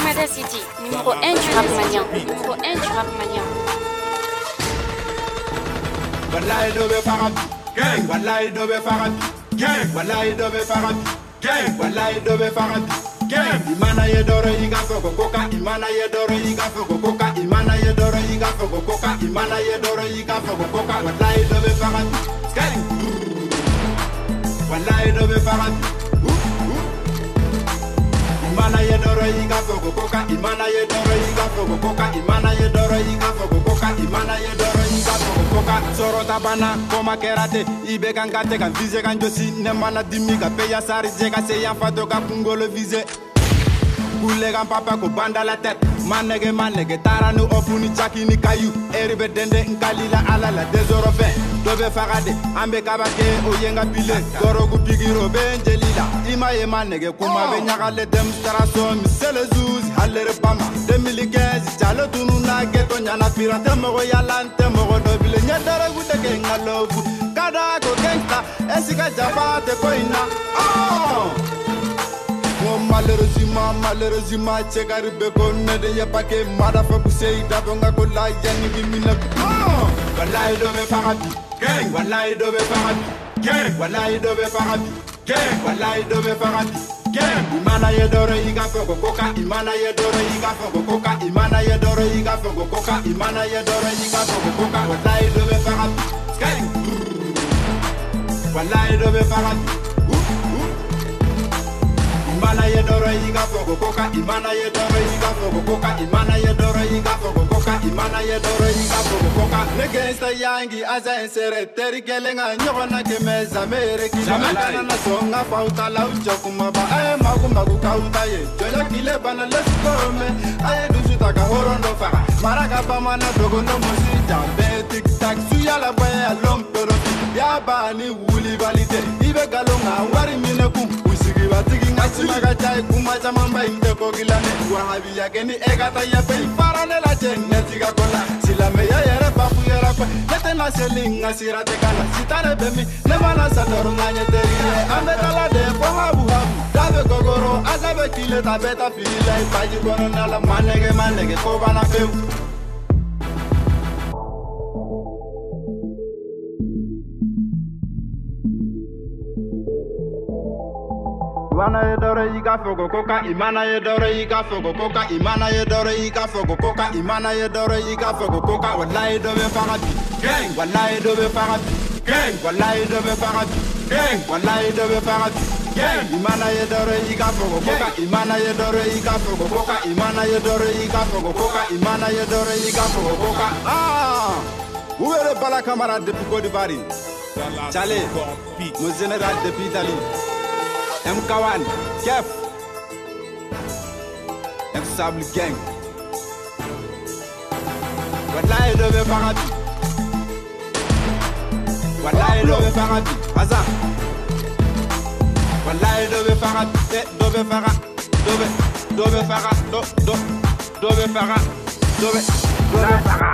Canada City, numéro 1 du rap malien. Numéro 1 du rap malien. Wallahi dobe farabi, gang. Wallahi dobe farabi, gang. Wallahi dobe farabi, gang. Wallahi dobe farabi, gang. Imana yedoro iga fogo koka, imana yedoro iga fogo koka, imana yedoro iga fogo koka, imana yedoro iga fogo koka. Wallahi dobe farabi, gang. Wallahi dobe farabi. Imana yedoro iga fogo koka, imana yedoro iga fogo koka, imana yedoro iga fogo koka, imana yedoro iga fogo koka. Soro tabana koma kerate, ibe kangate kan vise kan josi, nemana dimi ka peya sari jeka se yan fato ka kungolo vise. Kule kan papa ko banda la tête, manege tara nu ofuni chaki ni kayu, eribe dende nkalila alala desoro fe. Dobe farade, ambe kabake oyenga pile, gorogu bigiro benjelila. Ima ye manege kuma be nyakale demonstration, misele zuzi halere bama. 2015 chalo tunu na geto nyana pirate mogo yalante mogo dobile nyedere gudeke ngalobu. Kada ko gangsta, esika jabate ko ina. Malheureusement, chekari beko nede ye pake mada fa busei dabonga ko la yani gimina. Wallahi dobe farabi, gang. Wallahi dobe farabi, gang. Wallahi dobe farabi, gang. Wallahi dobe farabi, gang. Imana yedoro iga fogo koka, imana yedoro iga fogo koka, imana yedoro iga fogo koka, imana yedoro iga fogo koka. Wallahi dobe farabi, gang. Wallahi dobe farabi. Imana yedoro iga fogo koka, imana yedoro iga fogo koka, imana yedoro iga fogo koka, imana yedoro iga fogo koka. Negesta yangi aza insere teri kelenga nyogona kemeza mere ki. Jamana na songa pauta la uchokuma ba ay magu kauta ye. Jola kile bana let's go me. Ay dusuta ka horondo fa. Maraka pa mana dogo no musi jambe tic tac suya la boya lompero. Ya bani wuli valide. Ibe galonga wari mine kum. Batigi ngasimaga chai kumacha mamba indeko gilane wahabi yake ni egata ya pe farane la jenga tiga kola silame ya yere papu yera ko nete na selinga sirate kana sitare bemi ne mana satoru nganye teriye ambe kala de ko habu dabe gogoro azabe kile tabeta filila ipaji kono nala manege ko bana peu. Imana yedoro iga fogo koka, imana yedoro iga fogo koka, imana yedoro iga fogo koka, imana yedoro iga fogo koka. Wallahi dobe farabi, gang. Wallahi dobe farabi, gang. Wallahi dobe farabi, gang. Wallahi dobe farabi, gang. Imana yedoro iga fogo koka, imana yedoro iga fogo koka, imana yedoro iga fogo koka, imana yedoro iga fogo koka. Où est le bala camarade depuis Côte d'Ivoire? Chale, mon général depuis Italie. M-Kawan, Kef, M-Sable Gang. Wallahi dobe farabi, wallahi dobe farabi, Hazard. Wallahi dobe farabi, dobe fara, dobe fara, dobe fara, dobe fara.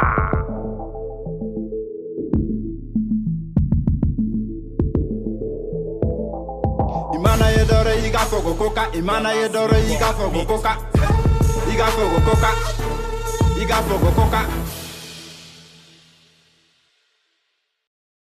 Imana yedoro iga fogo koka, imana yedoro iga fogo koka, iga fogo koka, iga fogo koka.